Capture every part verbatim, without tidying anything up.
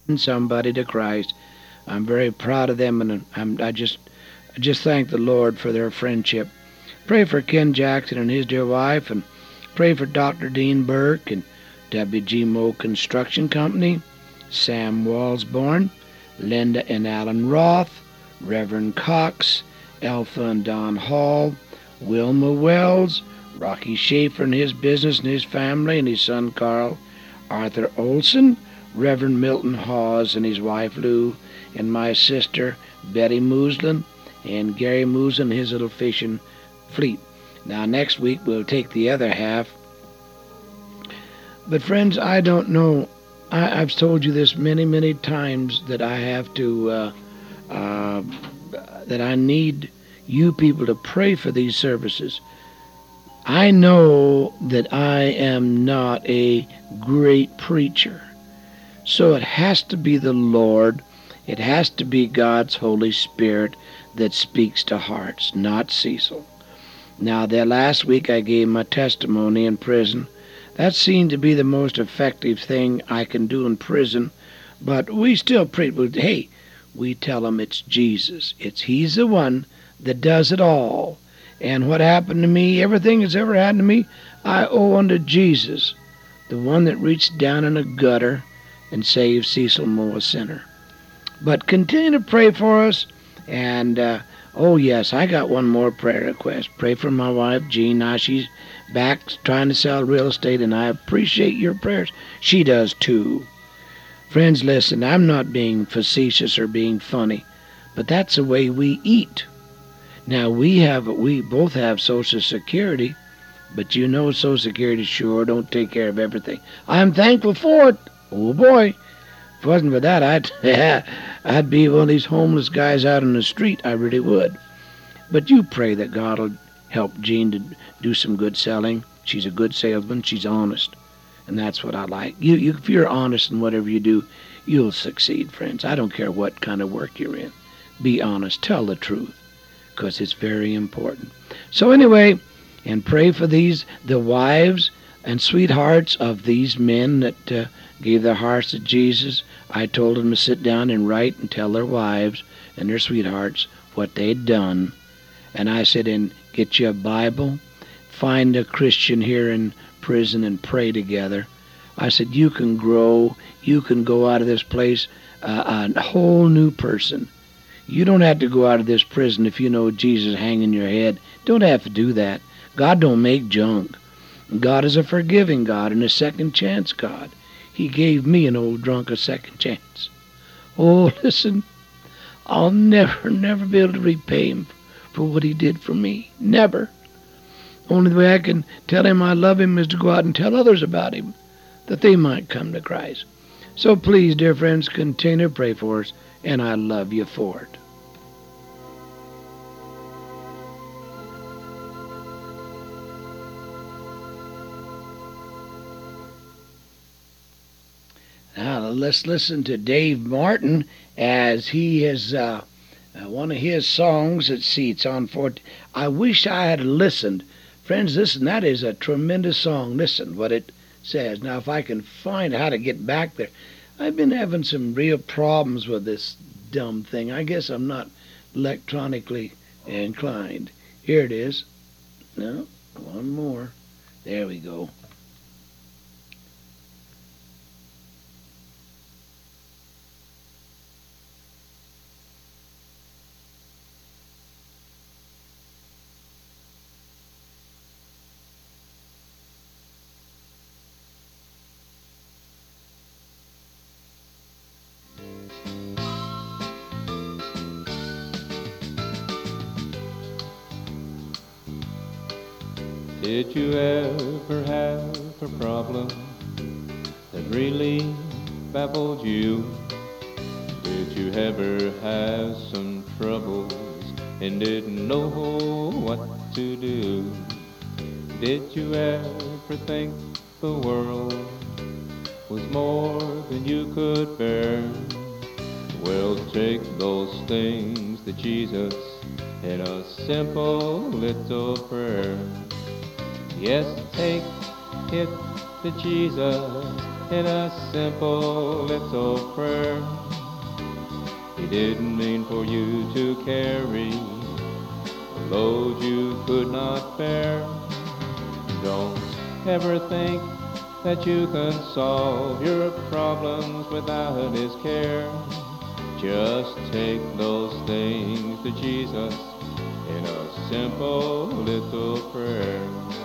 somebody to Christ. I'm very proud of them, and I'm, I just I just thank the Lord for their friendship. Pray for Ken Jackson and his dear wife, and pray for Doctor Dean Burke and W G Mo Construction Company, Sam Walsborn, Linda and Alan Roth, Reverend Cox, Alpha and Don Hall, Wilma Wells, Rocky Schaefer and his business and his family and his son Carl, Arthur Olson, Reverend Milton Hawes and his wife Lou, and my sister Betty Muslin, and Gary Muslin and his little fishing fleet. Now next week we'll take the other half. But friends, I don't know. I, I've told you this many, many times that I have to, uh, uh, that I need you people to pray for these services. I know that I am not a great preacher, so it has to be the Lord. It has to be God's Holy Spirit that speaks to hearts, not Cecil. Now, that last week I gave my testimony in prison. That seemed to be the most effective thing I can do in prison, but we still preach. Hey, we tell them it's Jesus. It's He's the one that does it all. And what happened to me, everything that's ever happened to me, I owe unto Jesus, the one that reached down in a gutter and saved Cecil Moore, a sinner. But continue to pray for us. And, uh, oh, yes, I got one more prayer request. Pray for my wife, Jean. Now she's back trying to sell real estate, and I appreciate your prayers. She does, too. Friends, listen, I'm not being facetious or being funny, but that's the way we eat. Now, we have, we both have Social Security, but you know Social Security sure don't take care of everything. I'm thankful for it. Oh, boy. If it wasn't for that, I'd, I'd be one of these homeless guys out on the street. I really would. But you pray that God will help Jean to do some good selling. She's a good salesman. She's honest. And that's what I like. You, you, if you're honest in whatever you do, you'll succeed, friends. I don't care what kind of work you're in. Be honest. Tell the truth, because it's very important. So anyway, and pray for these, the wives and sweethearts of these men that uh, gave their hearts to Jesus. I told them to sit down and write and tell their wives and their sweethearts what they'd done. And I said, and get you a Bible, find a Christian here in prison and pray together. I said, you can grow, you can go out of this place uh, a whole new person. You don't have to go out of this prison if you know Jesus hanging your head. Don't have to do that. God don't make junk. God is a forgiving God and a second chance God. He gave me, an old drunk, a second chance. Oh, listen, I'll never, never be able to repay him for what he did for me. Never. Only the way I can tell him I love him is to go out and tell others about him, that they might come to Christ. So please, dear friends, continue to pray for us, and I love you for it. Now let's listen to Dave Martin as he has uh, uh, one of his songs. Let's see, it's on four. I wish I had listened. Friends, listen, that is a tremendous song. Listen what it says. Now, if I can find how to get back there. I've been having some real problems with this dumb thing. I guess I'm not electronically inclined. Here it is. No, one more. There we go. Did you ever have a problem that really baffled you? Did you ever have some troubles and didn't know what to do? Did you ever think the world was more than you could bear? Well, take those things to Jesus in a simple little prayer. Yes, take it to Jesus in a simple little prayer. He didn't mean for you to carry a load you could not bear. Don't ever think that you can solve your problems without His care. Just take those things to Jesus in a simple little prayer.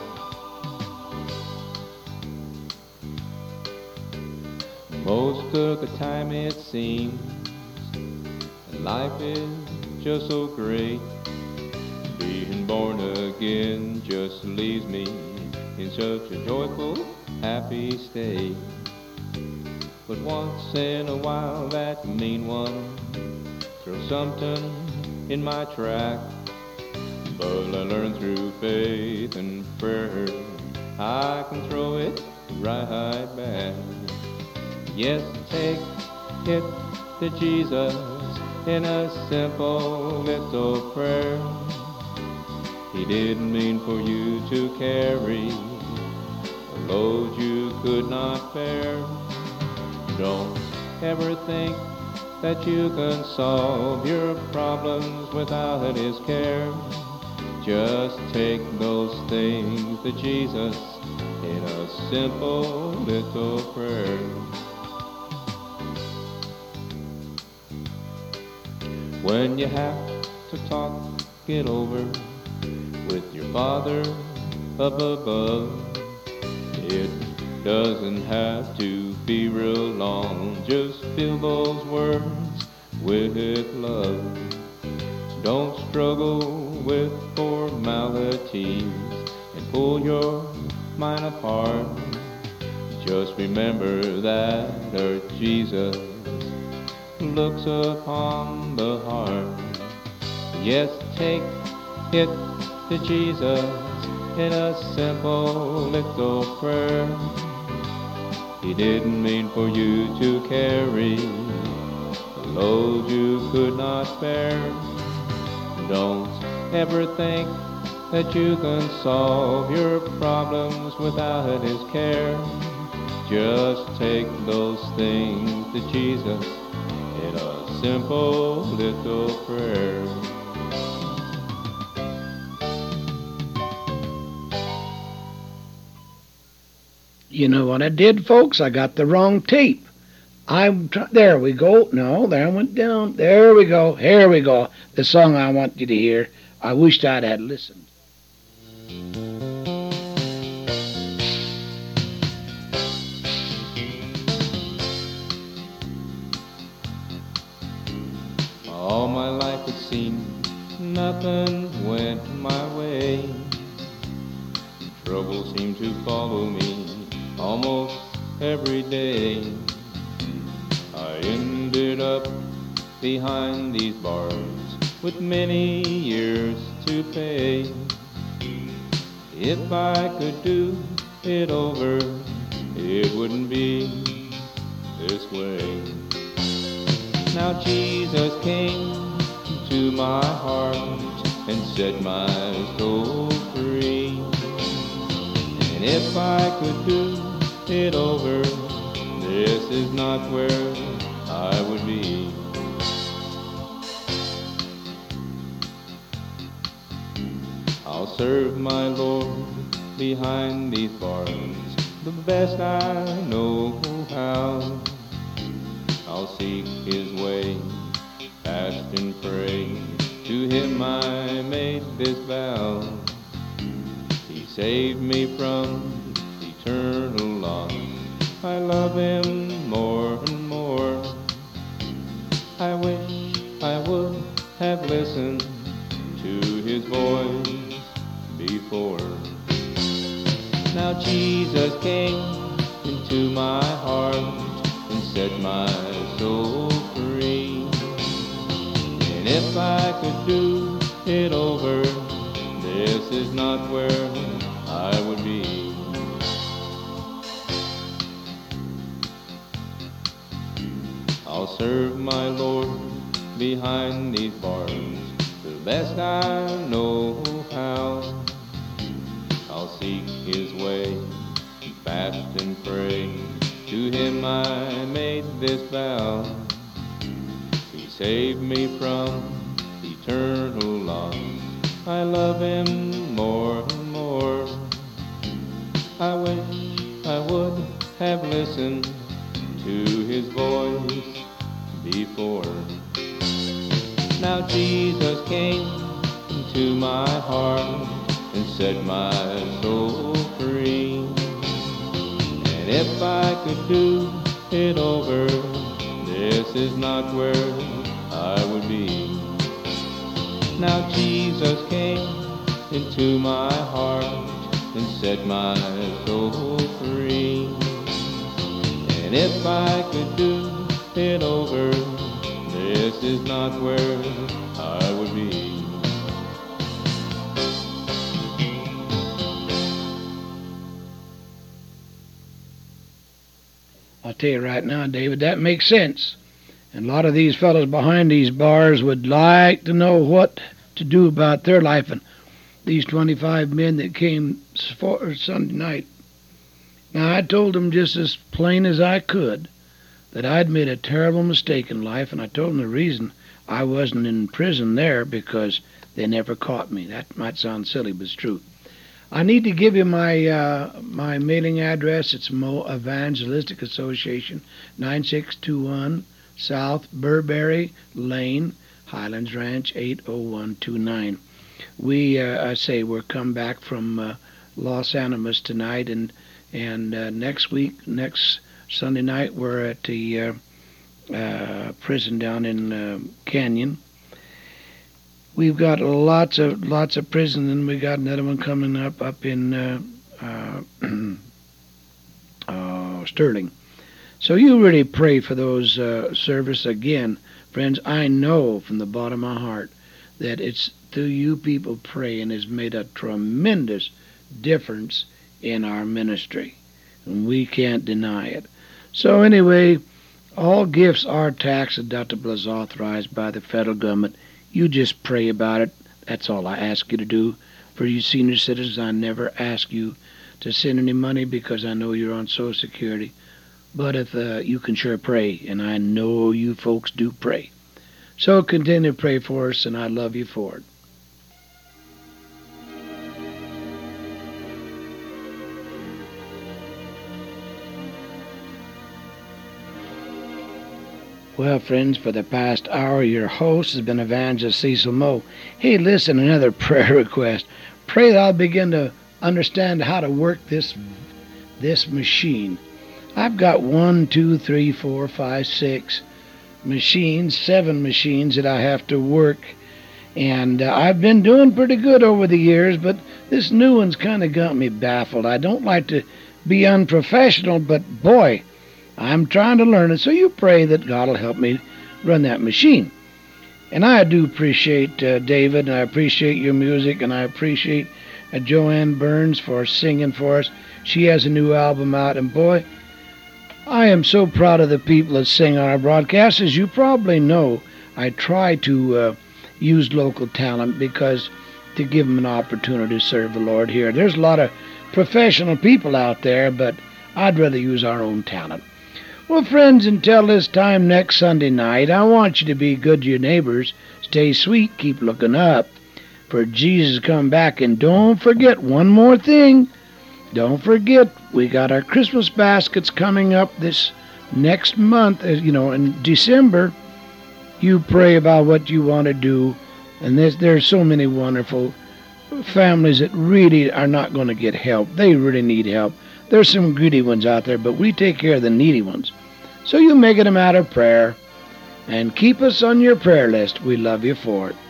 Most of the time it seems that life is just so great. Being born again just leaves me in such a joyful, happy state. But once in a while that mean one throws something in my track. But I learned through faith and prayer I can throw it right back. Yes, take it to Jesus in a simple little prayer. He didn't mean for you to carry a load you could not bear. Don't ever think that you can solve your problems without His care. Just take those things to Jesus in a simple little prayer. When you have to talk it over with your Father up above, it doesn't have to be real long. Just fill those words with love. Don't struggle with formalities and pull your mind apart. Just remember that our Jesus looks upon the heart. Yes, take it to Jesus in a simple little prayer. He didn't mean for you to carry a load you could not bear. Don't ever think that you can solve your problems without His care. Just take those things to Jesus in a simple little prayer. You know what I did, folks? I got the wrong tape. I'm try- there we go. No, there I went down. There we go. Here we go. The song I want you to hear. I wished I'd had listened. All my life it seemed nothing went my way. Trouble seemed to follow me almost every day. I ended up behind these bars with many years to pay. If I could do it over, it wouldn't be this way. Now Jesus came to my heart and set my soul free. And if I could do it over, this is not where I would be. I'll serve my Lord behind these bars the best I know how. I'll seek His way, fast and pray. To Him I made this vow. He saved me from eternal loss. I love Him more and more. I wish I would have listened to His voice before. Now Jesus came into my heart and set my soul free. And if I could do it over, this is not where I would be. I'll serve my Lord behind these bars the best I know how. I'll seek His way, fast and pray. To him I made this vow. He saved me from eternal loss. I love him more and more. I wish I would have listened to his voice before. Now Jesus came into my heart and set my soul free. And if I could do it over, this is not where I would be. Now Jesus came into my heart and set my soul free. And if I could do it over, this is not where I would be. I'll tell you right now, David, that makes sense. And a lot of these fellows behind these bars would like to know what to do about their life. And these twenty-five men that came for Sunday night, now I told them just as plain as I could that I'd made a terrible mistake in life, and I told them the reason I wasn't in prison there because they never caught me. That might sound silly, but it's true. I need to give you my uh, my mailing address. It's Mo Evangelistic Association, nine six two one South Burberry Lane, Highlands Ranch, eight oh one two nine. We, uh, I say, we're come back from uh, Los Animas tonight, and and uh, next week, next Sunday night, we're at the uh, uh, prison down in uh, Canyon. We've got lots of lots of prison, and we got another one coming up up in uh, uh, uh, Sterling. So you really pray for those uh, service again, friends. I know from the bottom of my heart that it's through you people praying has made a tremendous difference in our ministry, and we can't deny it. So anyway, all gifts are tax deductible as authorized by the federal government. You just pray about it. That's all I ask you to do. For you senior citizens, I never ask you to send any money because I know you're on Social Security. But if uh, you can sure pray, and I know you folks do pray. So continue to pray for us, and I love you for it. Well, friends, for the past hour, your host has been Evangelist Cecil Moe. Hey, listen, another prayer request. Pray that I'll begin to understand how to work this this machine. I've got one, two, three, four, five, six machines, seven machines that I have to work. And uh, I've been doing pretty good over the years, but this new one's kind of got me baffled. I don't like to be unprofessional, but boy, I'm trying to learn it, so you pray that God will help me run that machine. And I do appreciate uh, David, and I appreciate your music, and I appreciate uh, Joanne Burns for singing for us. She has a new album out, and boy, I am so proud of the people that sing on our broadcast. As you probably know, I try to uh, use local talent because to give them an opportunity to serve the Lord here. There's a lot of professional people out there, but I'd rather use our own talent. Well, friends, until this time next Sunday night, I want you to be good to your neighbors. Stay sweet, keep looking up, for Jesus come back. And don't forget one more thing. Don't forget, we got our Christmas baskets coming up this next month, you know, in December. You pray about what you want to do, and there's, there's so many wonderful families that really are not going to get help. They really need help. There's some greedy ones out there, but we take care of the needy ones. So you make it a matter of prayer, and keep us on your prayer list. We love you for it.